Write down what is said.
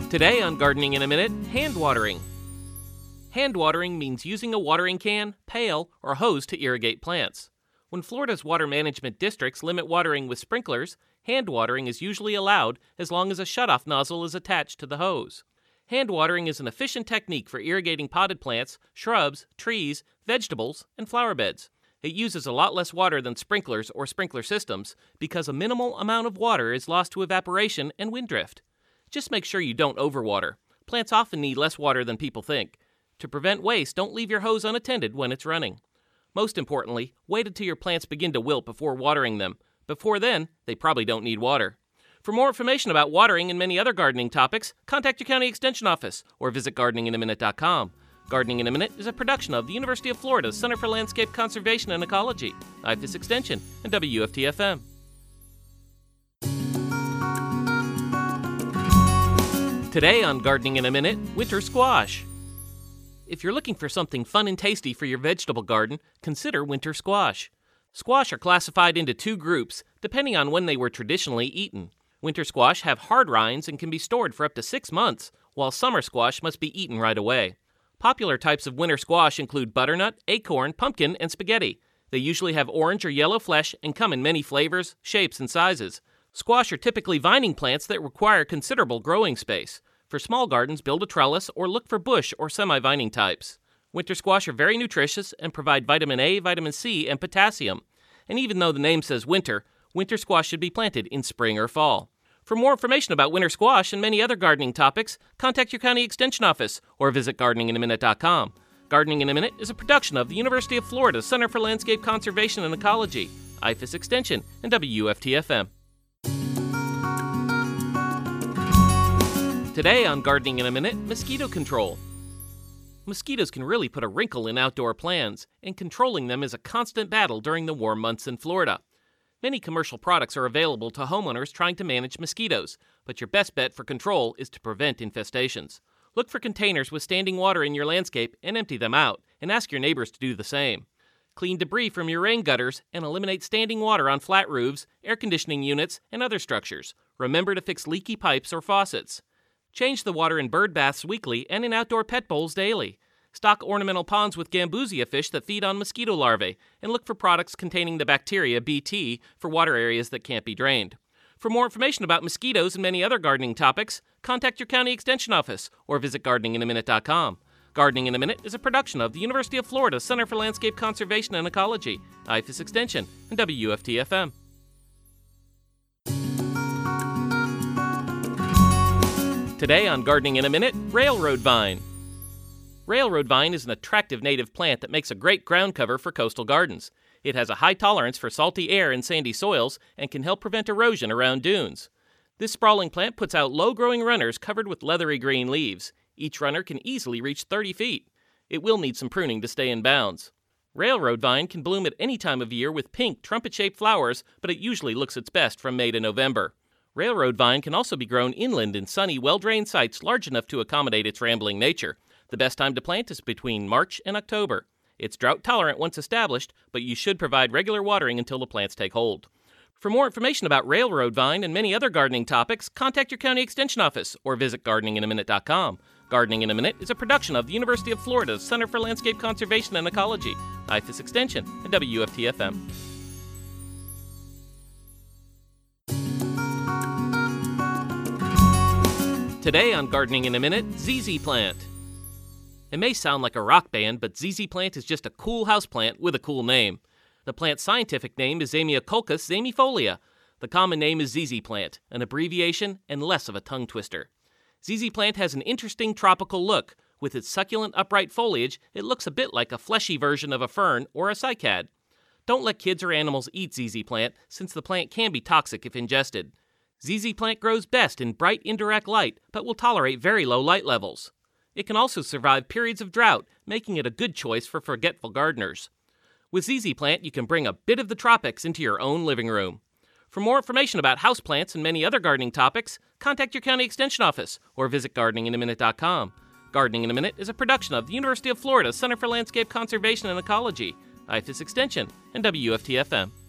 Today on Gardening in a Minute, hand watering. Hand watering means using a watering can, pail, or hose to irrigate plants. When Florida's water management districts limit watering with sprinklers, hand watering is usually allowed as long as a shutoff nozzle is attached to the hose. Hand watering is an efficient technique for irrigating potted plants, shrubs, trees, vegetables, and flower beds. It uses a lot less water than sprinklers or sprinkler systems because a minimal amount of water is lost to evaporation and wind drift. Just make sure you don't overwater. Plants often need less water than people think. To prevent waste, don't leave your hose unattended when it's running. Most importantly, wait until your plants begin to wilt before watering them. Before then, they probably don't need water. For more information about watering and many other gardening topics, contact your county extension office or visit gardeninginaminute.com. Gardening in a Minute is a production of the University of Florida's Center for Landscape Conservation and Ecology, IFAS Extension, and WFT-FM. Today on Gardening in a Minute, winter squash. If you're looking for something fun and tasty for your vegetable garden, consider winter squash. Squash are classified into two groups, depending on when they were traditionally eaten. Winter squash have hard rinds and can be stored for up to 6 months, while summer squash must be eaten right away. Popular types of winter squash include butternut, acorn, pumpkin, and spaghetti. They usually have orange or yellow flesh and come in many flavors, shapes, and sizes. Squash are typically vining plants that require considerable growing space. For small gardens, build a trellis or look for bush or semi-vining types. Winter squash are very nutritious and provide vitamin A, vitamin C, and potassium. And even though the name says winter, winter squash should be planted in spring or fall. For more information about winter squash and many other gardening topics, contact your county extension office or visit gardeninginaminute.com. Gardening in a Minute is a production of the University of Florida's Center for Landscape Conservation and Ecology, IFAS Extension, and WFT-FM. Today on Gardening in a Minute, mosquito control. Mosquitoes can really put a wrinkle in outdoor plans, and controlling them is a constant battle during the warm months in Florida. Many commercial products are available to homeowners trying to manage mosquitoes, but your best bet for control is to prevent infestations. Look for containers with standing water in your landscape and empty them out, and ask your neighbors to do the same. Clean debris from your rain gutters and eliminate standing water on flat roofs, air conditioning units, and other structures. Remember to fix leaky pipes or faucets. Change the water in bird baths weekly and in outdoor pet bowls daily. Stock ornamental ponds with gambusia fish that feed on mosquito larvae, and look for products containing the bacteria Bt for water areas that can't be drained. For more information about mosquitoes and many other gardening topics, contact your county extension office or visit gardeninginaminute.com. Gardening in a Minute is a production of the University of Florida's Center for Landscape Conservation and Ecology, IFAS Extension, and WFT-FM. Today on Gardening in a Minute, railroad vine. Railroad vine is an attractive native plant that makes a great ground cover for coastal gardens. It has a high tolerance for salty air and sandy soils and can help prevent erosion around dunes. This sprawling plant puts out low-growing runners covered with leathery green leaves. Each runner can easily reach 30 feet. It will need some pruning to stay in bounds. Railroad vine can bloom at any time of year with pink, trumpet-shaped flowers, but it usually looks its best from May to November. Railroad vine can also be grown inland in sunny, well-drained sites large enough to accommodate its rambling nature. The best time to plant is between March and October. It's drought-tolerant once established, but you should provide regular watering until the plants take hold. For more information about railroad vine and many other gardening topics, contact your county extension office or visit gardeninginaminute.com. Gardening in a Minute is a production of the University of Florida's Center for Landscape Conservation and Ecology, IFAS Extension, and WFT-FM. Today on Gardening in a Minute, ZZ Plant. It may sound like a rock band, but ZZ Plant is just a cool houseplant with a cool name. The plant's scientific name is Zamioculcas zamiifolia. The common name is ZZ Plant, an abbreviation and less of a tongue twister. ZZ Plant has an interesting tropical look. With its succulent upright foliage, it looks a bit like a fleshy version of a fern or a cycad. Don't let kids or animals eat ZZ Plant, since the plant can be toxic if ingested. ZZ Plant grows best in bright indirect light, but will tolerate very low light levels. It can also survive periods of drought, making it a good choice for forgetful gardeners. With ZZ Plant, you can bring a bit of the tropics into your own living room. For more information about houseplants and many other gardening topics, contact your county extension office or visit gardeninginaminute.com. Gardening in a Minute is a production of the University of Florida's Center for Landscape Conservation and Ecology, IFAS Extension, and WFT-FM.